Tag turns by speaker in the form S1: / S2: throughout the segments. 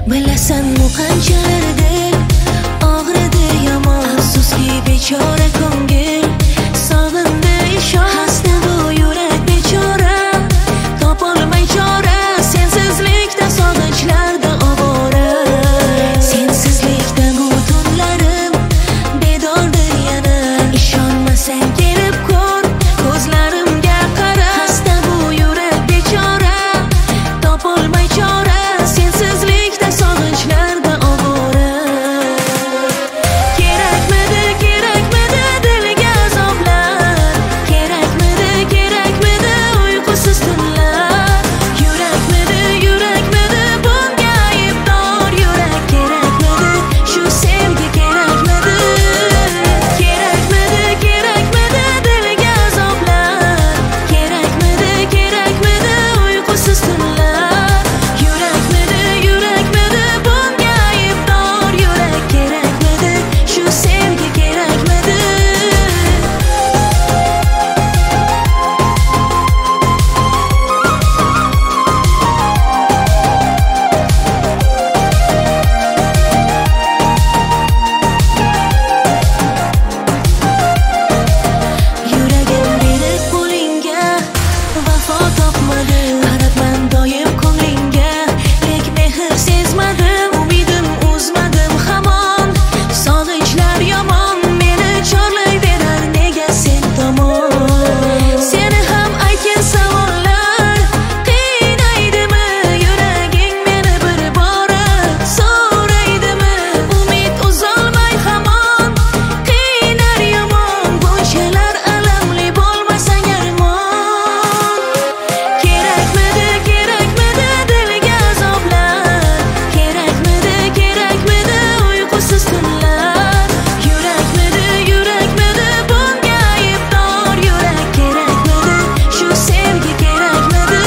S1: Bilasanmi qanchalardir og'ridi yomon, afsuski bechora ko'ngil sog'indi ishon. Xasta bu yurak bechora, topolmay chora, sensizlikda sog'inchlarda ovora. Sensizlikda bu tunlarim bedordir yana, ishonmasang kelib ko'r ko'zlarimga qara. Xasta bu yurak bechora, topolmay chora, sensizlikda sog'inchlarda ovora. Kerakmidi dilga azoblar, kerakmidi uyqusiz tunlar. Yurakmidi bunga aybdor yurak, kerakmidi shu sevgi, kerakmidi dilga azoblar, kerakmidi uyqusiz tunlar. Yurakmidi bunga aybdor yurak, kerakmidi shu sevgi, kerakmidi. Yuragim berib qo'lingga vafo topmadi, qarabman doim ko'nglingga, lek mehr sezmadim, umidim uzmadim hamon. Sog'inchlar yomon meni chorlayverar, nega sen tomon. Seni ham aytgan savollar qiynaydimi, yuraging meni bir bora so'raydimi. Umid uzolmay hamon qiynar yomon, bunchalar alamli bo'lmasang armon. Kerakmidi dilga azoblar, kerakmidi uyqusiz tunlar. Yurakmidi bunga aybdor yurak, kerakmidi shu sevgi, kerakmidi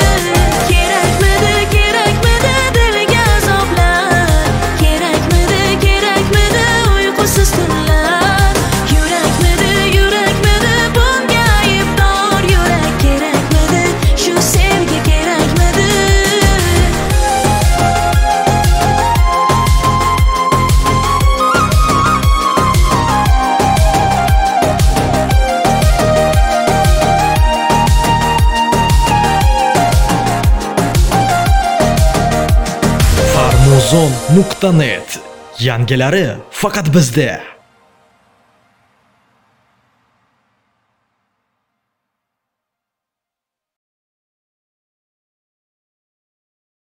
S1: dilga azoblar, kerakmidi uyqusiz tunlar. Yurakmidi bunga aybdor yurak, kerakmidi shu sevgi, kerakmidi.
S2: Farmuzon.net yangilari faqat bizda.